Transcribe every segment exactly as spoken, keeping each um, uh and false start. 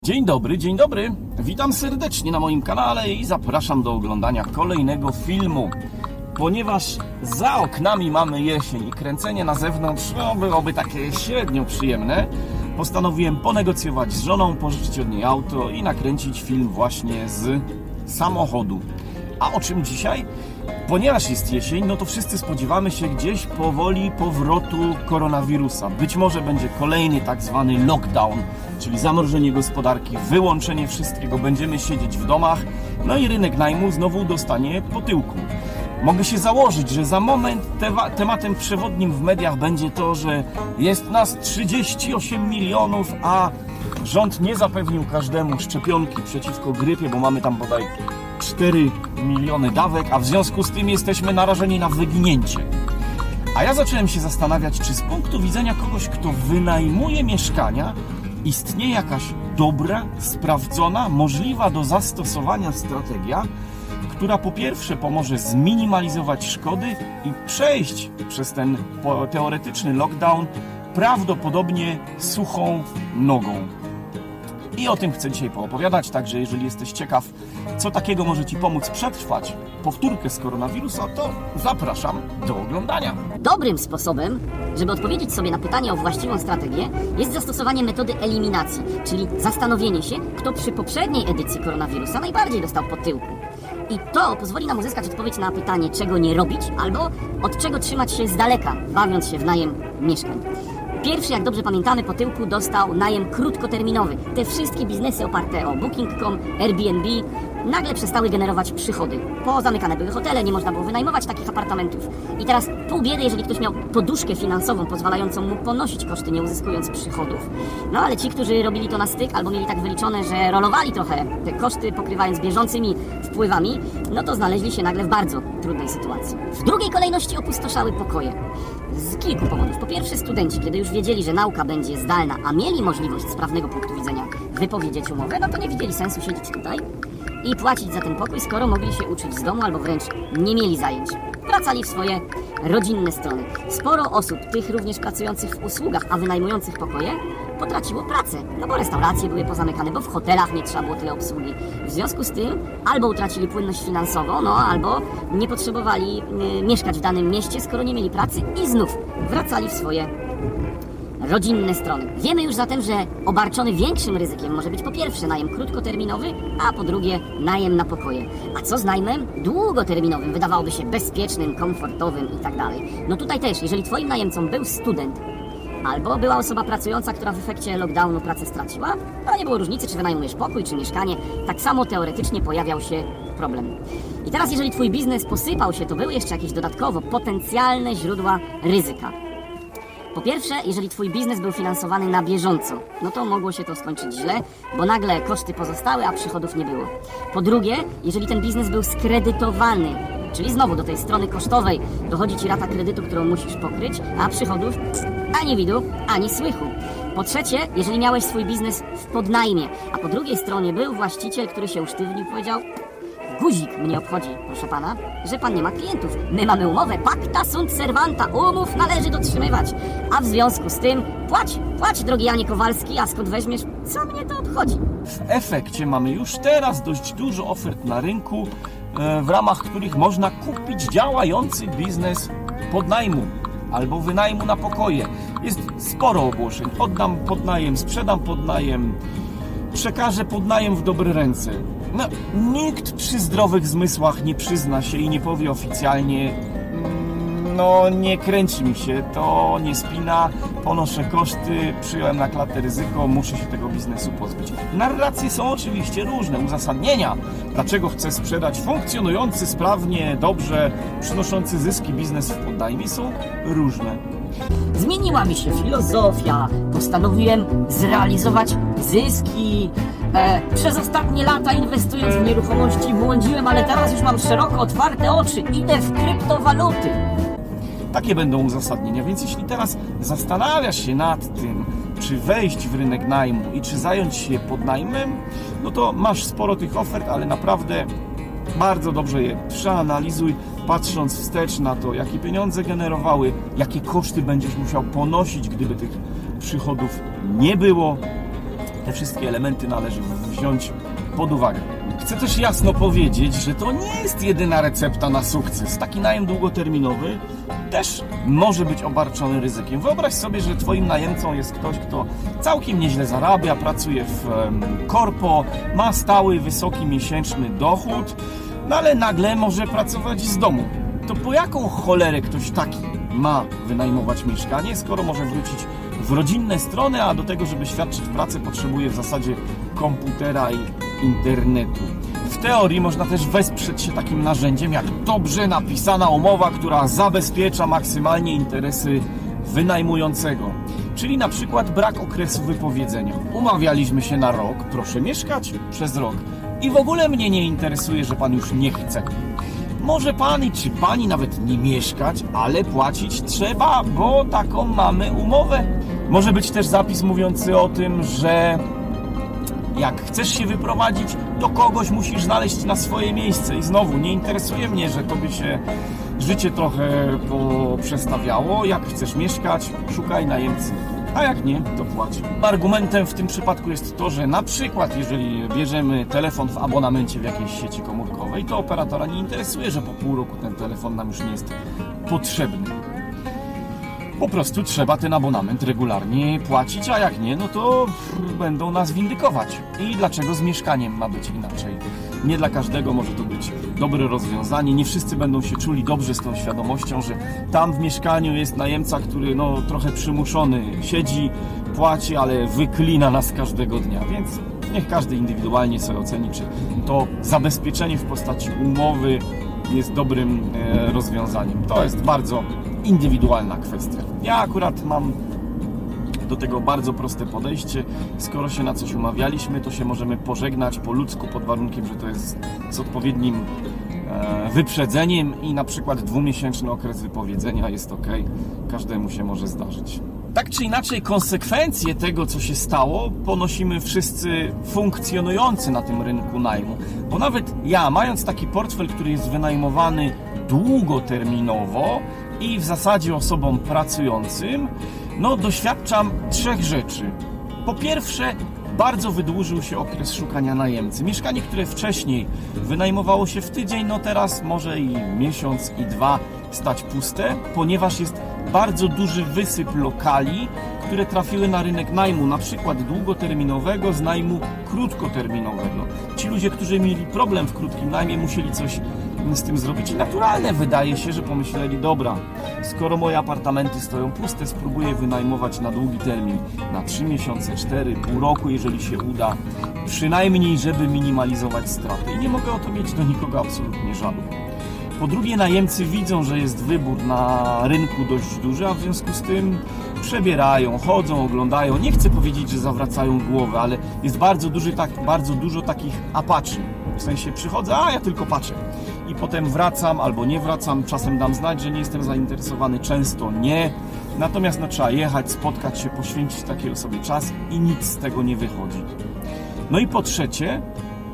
Dzień dobry, dzień dobry. Witam serdecznie na moim kanale i zapraszam do oglądania kolejnego filmu. Ponieważ za oknami mamy jesień i kręcenie na zewnątrz no, byłoby takie średnio przyjemne, postanowiłem ponegocjować z żoną, pożyczyć od niej auto i nakręcić film właśnie z samochodu. A o czym dzisiaj? Ponieważ jest jesień, no to wszyscy spodziewamy się gdzieś powoli powrotu koronawirusa. Być może będzie kolejny tak zwany lockdown, czyli zamrożenie gospodarki, wyłączenie wszystkiego, będziemy siedzieć w domach, no i rynek najmu znowu dostanie po tyłku. Mogę się założyć, że za moment te- tematem przewodnim w mediach będzie to, że jest nas trzydzieści osiem milionów, a rząd nie zapewnił każdemu szczepionki przeciwko grypie, bo mamy tam bodaj cztery miliony dawek, a w związku z tym jesteśmy narażeni na wyginięcie. A ja zacząłem się zastanawiać, czy z punktu widzenia kogoś, kto wynajmuje mieszkania, istnieje jakaś dobra, sprawdzona, możliwa do zastosowania strategia, która po pierwsze pomoże zminimalizować szkody i przejść przez ten teoretyczny lockdown prawdopodobnie suchą nogą. I o tym chcę dzisiaj poopowiadać, także jeżeli jesteś ciekaw, co takiego może Ci pomóc przetrwać powtórkę z koronawirusa, to zapraszam do oglądania. Dobrym sposobem, żeby odpowiedzieć sobie na pytanie o właściwą strategię, jest zastosowanie metody eliminacji, czyli zastanowienie się, kto przy poprzedniej edycji koronawirusa najbardziej dostał po tyłku. I to pozwoli nam uzyskać odpowiedź na pytanie, czego nie robić, albo od czego trzymać się z daleka, bawiąc się w najem mieszkań. Pierwszy, jak dobrze pamiętamy, po tyłku dostał najem krótkoterminowy. Te wszystkie biznesy oparte o booking kropka com, Airbnb nagle przestały generować przychody. Pozamykane były hotele, nie można było wynajmować takich apartamentów. I teraz pół biedy, jeżeli ktoś miał poduszkę finansową pozwalającą mu ponosić koszty, nie uzyskując przychodów. No ale ci, którzy robili to na styk albo mieli tak wyliczone, że rolowali trochę te koszty, pokrywając bieżącymi wpływami, no to znaleźli się nagle w bardzo trudnej sytuacji. W drugiej kolejności opustoszały pokoje. Z kilku powodów. Po pierwsze, studenci, kiedy już wiedzieli, że nauka będzie zdalna, a mieli możliwość z prawnego punktu widzenia wypowiedzieć umowę, no to nie widzieli sensu siedzieć tutaj i płacić za ten pokój, skoro mogli się uczyć z domu albo wręcz nie mieli zajęć. Wracali w swoje rodzinne strony. Sporo osób, tych również pracujących w usługach, a wynajmujących pokoje, potraciło pracę, no bo restauracje były pozamykane, bo w hotelach nie trzeba było tyle obsługi. W związku z tym albo utracili płynność finansową, no albo nie potrzebowali y, mieszkać w danym mieście, skoro nie mieli pracy i znów wracali w swoje rodzinne strony. Wiemy już zatem, że obarczony większym ryzykiem może być po pierwsze najem krótkoterminowy, a po drugie najem na pokoje. A co z najmem długoterminowym? Wydawałoby się bezpiecznym, komfortowym i tak dalej. No tutaj też, jeżeli Twoim najemcą był student, albo była osoba pracująca, która w efekcie lockdownu pracę straciła, to nie było różnicy, czy wynajmujesz pokój, czy mieszkanie. Tak samo teoretycznie pojawiał się problem. I teraz, jeżeli Twój biznes posypał się, to były jeszcze jakieś dodatkowo potencjalne źródła ryzyka. Po pierwsze, jeżeli Twój biznes był finansowany na bieżąco, no to mogło się to skończyć źle, bo nagle koszty pozostały, a przychodów nie było. Po drugie, jeżeli ten biznes był skredytowany, czyli znowu do tej strony kosztowej dochodzi Ci rata kredytu, którą musisz pokryć, a przychodów ani widu, ani słychu. Po trzecie, jeżeli miałeś swój biznes w podnajmie, a po drugiej stronie był właściciel, który się usztywnił i powiedział: guzik mnie obchodzi, proszę pana, że pan nie ma klientów. My mamy umowę, pacta sunt servanta, umów należy dotrzymywać. A w związku z tym płać, płać, drogi Janie Kowalski, a skąd weźmiesz, co mnie to obchodzi? W efekcie mamy już teraz dość dużo ofert na rynku, w ramach których można kupić działający biznes podnajmu albo wynajmu na pokoje. Jest sporo ogłoszeń. Oddam podnajem, sprzedam podnajem, przekażę podnajem w dobre ręce. No, nikt przy zdrowych zmysłach nie przyzna się i nie powie oficjalnie: no nie kręci mi się, to nie spina, ponoszę koszty, przyjąłem na klatę ryzyko, muszę się tego biznesu pozbyć. Narracje są oczywiście różne, uzasadnienia, dlaczego chcę sprzedać funkcjonujący sprawnie, dobrze, przynoszący zyski biznes w poddajmie, są różne. Zmieniła mi się filozofia, postanowiłem zrealizować zyski. E, przez ostatnie lata inwestując w nieruchomości błądziłem, ale teraz już mam szeroko otwarte oczy, idę w kryptowaluty. Takie będą uzasadnienia, więc jeśli teraz zastanawiasz się nad tym, czy wejść w rynek najmu i czy zająć się podnajmem, no to masz sporo tych ofert, ale naprawdę bardzo dobrze je przeanalizuj, patrząc wstecz na to, jakie pieniądze generowały, jakie koszty będziesz musiał ponosić, gdyby tych przychodów nie było. te wszystkie elementy należy wziąć pod uwagę. Chcę też jasno powiedzieć, że to nie jest jedyna recepta na sukces. Taki najem długoterminowy też może być obarczony ryzykiem. Wyobraź sobie, że twoim najemcą jest ktoś, kto całkiem nieźle zarabia, pracuje w korpo, ma stały, wysoki miesięczny dochód, no ale nagle może pracować z domu. To po jaką cholerę ktoś taki ma wynajmować mieszkanie, skoro może wrócić w rodzinne strony, a do tego, żeby świadczyć pracę, potrzebuje w zasadzie komputera i internetu. W teorii można też wesprzeć się takim narzędziem jak dobrze napisana umowa, która zabezpiecza maksymalnie interesy wynajmującego. Czyli na przykład brak okresu wypowiedzenia. Umawialiśmy się na rok, proszę mieszkać przez rok. I w ogóle mnie nie interesuje, że pan już nie chce. Może pan i czy pani nawet nie mieszkać, ale płacić trzeba, bo taką mamy umowę. Może być też zapis mówiący o tym, że jak chcesz się wyprowadzić, to kogoś musisz znaleźć na swoje miejsce. I znowu, nie interesuje mnie, że tobie się życie trochę poprzestawiało. Jak chcesz mieszkać, szukaj najemcy. A jak nie, to płać. Argumentem w tym przypadku jest to, że na przykład jeżeli bierzemy telefon w abonamencie w jakiejś sieci komórkowej, to operatora nie interesuje, że po pół roku ten telefon nam już nie jest potrzebny. Po prostu trzeba ten abonament regularnie płacić, a jak nie, no to będą nas windykować. I dlaczego z mieszkaniem ma być inaczej? Nie dla każdego może to być dobre rozwiązanie. Nie wszyscy będą się czuli dobrze z tą świadomością, że tam w mieszkaniu jest najemca, który no trochę przymuszony siedzi, płaci, ale wyklina nas każdego dnia. Więc niech każdy indywidualnie sobie oceni, czy to zabezpieczenie w postaci umowy jest dobrym e, rozwiązaniem. To jest bardzo indywidualna kwestia. Ja akurat mam do tego bardzo proste podejście. Skoro się na coś umawialiśmy, to się możemy pożegnać po ludzku pod warunkiem, że to jest z odpowiednim e, wyprzedzeniem i na przykład dwumiesięczny okres wypowiedzenia jest ok. Każdemu się może zdarzyć. Tak czy inaczej, konsekwencje tego, co się stało, ponosimy wszyscy funkcjonujący na tym rynku najmu. Bo nawet ja, mając taki portfel, który jest wynajmowany długoterminowo i w zasadzie osobom pracującym, no doświadczam trzech rzeczy. Po pierwsze, bardzo wydłużył się okres szukania najemcy. Mieszkanie, które wcześniej wynajmowało się w tydzień, no teraz może i miesiąc, i dwa stać puste, ponieważ jest bardzo duży wysyp lokali, które trafiły na rynek najmu, na przykład długoterminowego z najmu krótkoterminowego. Ci ludzie, którzy mieli problem w krótkim najmie, musieli coś z tym zrobić i naturalne wydaje się, że pomyśleli, dobra, skoro moje apartamenty stoją puste, spróbuję wynajmować na długi termin, na trzy miesiące, cztery, pół roku, jeżeli się uda, przynajmniej żeby minimalizować straty i nie mogę o to mieć do nikogo absolutnie żalu. Po drugie, najemcy widzą, że jest wybór na rynku dość duży, a w związku z tym przebierają, chodzą, oglądają. Nie chcę powiedzieć, że zawracają głowę, ale jest bardzo, duży, tak, bardzo dużo takich apaczy. W sensie przychodzę, a ja tylko patrzę. I potem wracam albo nie wracam. Czasem dam znać, że nie jestem zainteresowany, często nie. Natomiast no, trzeba jechać, spotkać się, poświęcić takiego sobie czas i nic z tego nie wychodzi. No i po trzecie,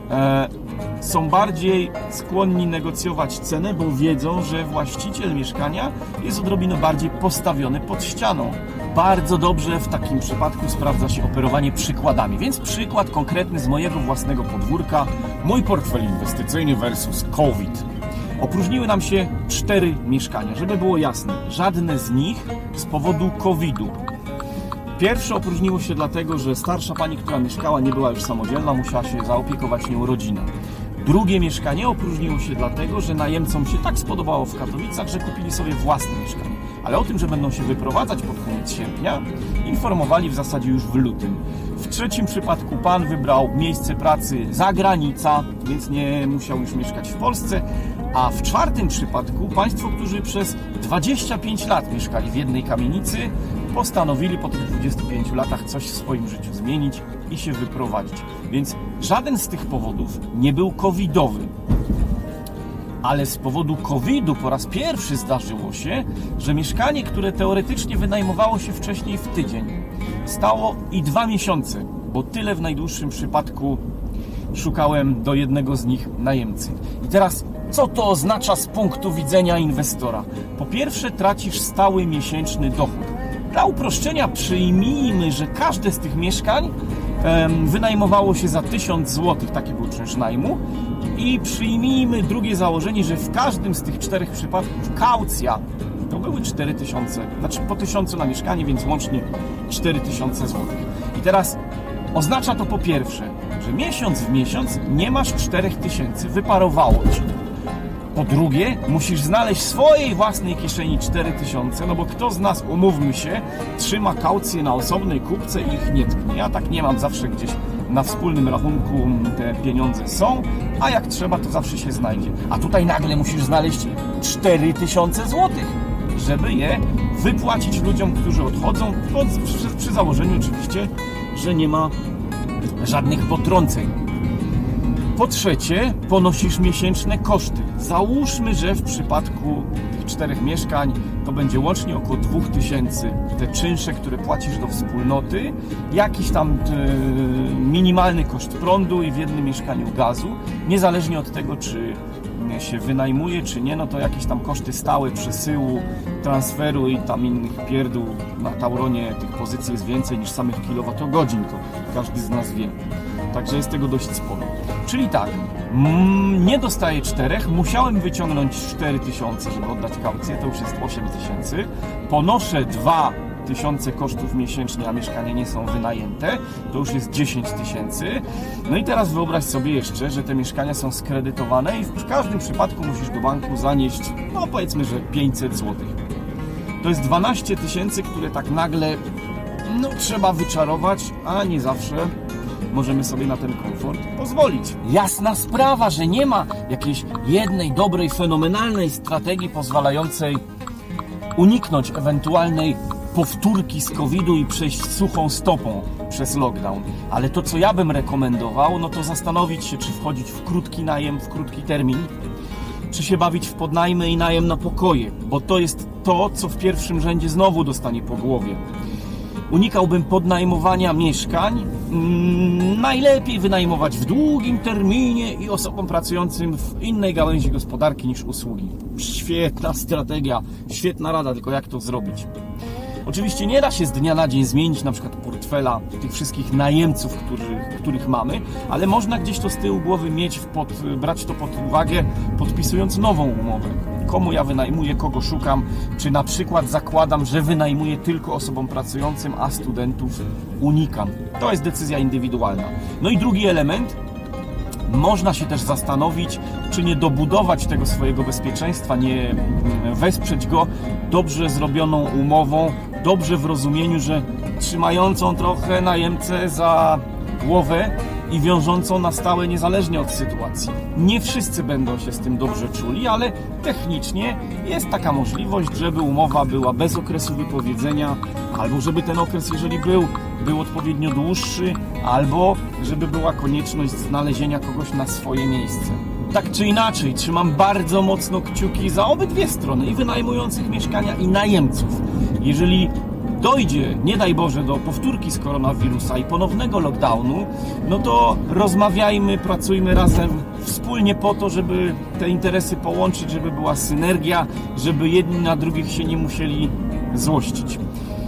e, są bardziej skłonni negocjować cenę, bo wiedzą, że właściciel mieszkania jest odrobinę bardziej postawiony pod ścianą. Bardzo dobrze w takim przypadku sprawdza się operowanie przykładami, więc przykład konkretny z mojego własnego podwórka. Mój portfel inwestycyjny versus COVID. Opróżniły nam się cztery mieszkania, żeby było jasne. Żadne z nich z powodu kowida. Pierwsze opróżniło się dlatego, że starsza pani, która mieszkała, nie była już samodzielna, musiała się zaopiekować nią rodzina. Drugie mieszkanie opróżniło się dlatego, że najemcom się tak spodobało w Katowicach, że kupili sobie własne mieszkanie. Ale o tym, że będą się wyprowadzać pod koniec sierpnia, informowali w zasadzie już w lutym. W trzecim przypadku pan wybrał miejsce pracy za granica, więc nie musiał już mieszkać w Polsce. A w czwartym przypadku państwo, którzy przez dwadzieścia pięć lat mieszkali w jednej kamienicy, postanowili po tych dwudziestu pięciu latach coś w swoim życiu zmienić i się wyprowadzić. Więc żaden z tych powodów nie był covidowy. Ale z powodu kowida po raz pierwszy zdarzyło się, że mieszkanie, które teoretycznie wynajmowało się wcześniej w tydzień, stało i dwa miesiące, bo tyle w najdłuższym przypadku szukałem do jednego z nich najemcy. I teraz, co to oznacza z punktu widzenia inwestora? Po pierwsze, tracisz stały miesięczny dochód. Dla uproszczenia przyjmijmy, że każde z tych mieszkań em, wynajmowało się za tysiąc złotych, taki był czynsz najmu. I przyjmijmy drugie założenie, że w każdym z tych czterech przypadków kaucja to były cztery tysiące, znaczy po tysiącu na mieszkanie, więc łącznie cztery tysiące złotych. I teraz oznacza to po pierwsze, że miesiąc w miesiąc nie masz czterech tysięcy, wyparowało ci. Po drugie, musisz znaleźć w swojej własnej kieszeni cztery tysiące, no bo kto z nas, umówmy się, trzyma kaucję na osobnej kupce i ich nie tknie. Ja tak nie mam, zawsze gdzieś na wspólnym rachunku te pieniądze są, a jak trzeba, to zawsze się znajdzie. A tutaj nagle musisz znaleźć cztery tysiące złotych, żeby je wypłacić ludziom, którzy odchodzą, pod, przy, przy założeniu oczywiście, że nie ma żadnych potrąceń. Po trzecie, ponosisz miesięczne koszty. Załóżmy, że w przypadku tych czterech mieszkań to będzie łącznie około dwa tysiące. Te czynsze, które płacisz do wspólnoty, jakiś tam yy, minimalny koszt prądu i w jednym mieszkaniu gazu, niezależnie od tego, czy się wynajmuje, czy nie, no to jakieś tam koszty stałe, przesyłu, transferu i tam innych pierdół. Na Tauronie tych pozycji jest więcej niż samych kilowatogodzin, to każdy z nas wie. Także jest tego dość sporo. Czyli tak, mm, nie dostaję czterech, musiałem wyciągnąć cztery tysiące, żeby oddać kaucję, to już jest osiem tysięcy. Ponoszę dwa tysiące kosztów miesięcznie, a mieszkania nie są wynajęte, to już jest dziesięć tysięcy. No i teraz wyobraź sobie jeszcze, że te mieszkania są skredytowane i w każdym przypadku musisz do banku zanieść, no powiedzmy, że pięćset złotych. To jest dwanaście tysięcy, które tak nagle, no trzeba wyczarować, a nie zawsze możemy sobie na ten komfort pozwolić. Jasna sprawa, że nie ma jakiejś jednej, dobrej, fenomenalnej strategii pozwalającej uniknąć ewentualnej powtórki z kowida i przejść suchą stopą przez lockdown. Ale to, co ja bym rekomendował, no to zastanowić się, czy wchodzić w krótki najem, w krótki termin, czy się bawić w podnajmy i najem na pokoje, bo to jest to, co w pierwszym rzędzie znowu dostanie po głowie. Unikałbym podnajmowania mieszkań. Mm, najlepiej wynajmować w długim terminie i osobom pracującym w innej gałęzi gospodarki niż usługi. Świetna strategia, świetna rada, tylko jak to zrobić? Oczywiście nie da się z dnia na dzień zmienić na przykład portfela tych wszystkich najemców, których, których mamy, ale można gdzieś to z tyłu głowy mieć, w pod, brać to pod uwagę, podpisując nową umowę. Komu ja wynajmuję, kogo szukam, czy na przykład zakładam, że wynajmuję tylko osobom pracującym, a studentów unikam. To jest decyzja indywidualna. No i drugi element, można się też zastanowić, czy nie dobudować tego swojego bezpieczeństwa, nie wesprzeć go dobrze zrobioną umową, dobrze w rozumieniu, że trzymającą trochę najemcę za głowę i wiążącą na stałe niezależnie od sytuacji. Nie wszyscy będą się z tym dobrze czuli, ale technicznie jest taka możliwość, żeby umowa była bez okresu wypowiedzenia, albo żeby ten okres, jeżeli był, był odpowiednio dłuższy, albo żeby była konieczność znalezienia kogoś na swoje miejsce. Tak czy inaczej, trzymam bardzo mocno kciuki za obydwie strony, i wynajmujących mieszkania, i najemców. Jeżeli dojdzie, nie daj Boże, do powtórki z koronawirusa i ponownego lockdownu, no to rozmawiajmy, pracujmy razem wspólnie po to, żeby te interesy połączyć, żeby była synergia, żeby jedni na drugich się nie musieli złościć.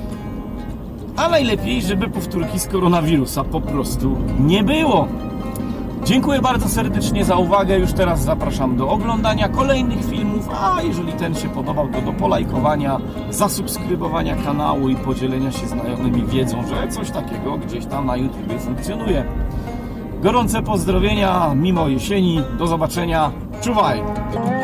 A najlepiej, żeby powtórki z koronawirusa po prostu nie było. Dziękuję bardzo serdecznie za uwagę. Już teraz zapraszam do oglądania kolejnych filmów, a jeżeli ten się podobał, to do polajkowania, zasubskrybowania kanału i podzielenia się znajomymi wiedzą, że coś takiego gdzieś tam na YouTubie funkcjonuje. Gorące pozdrowienia mimo jesieni. Do zobaczenia. Czuwaj!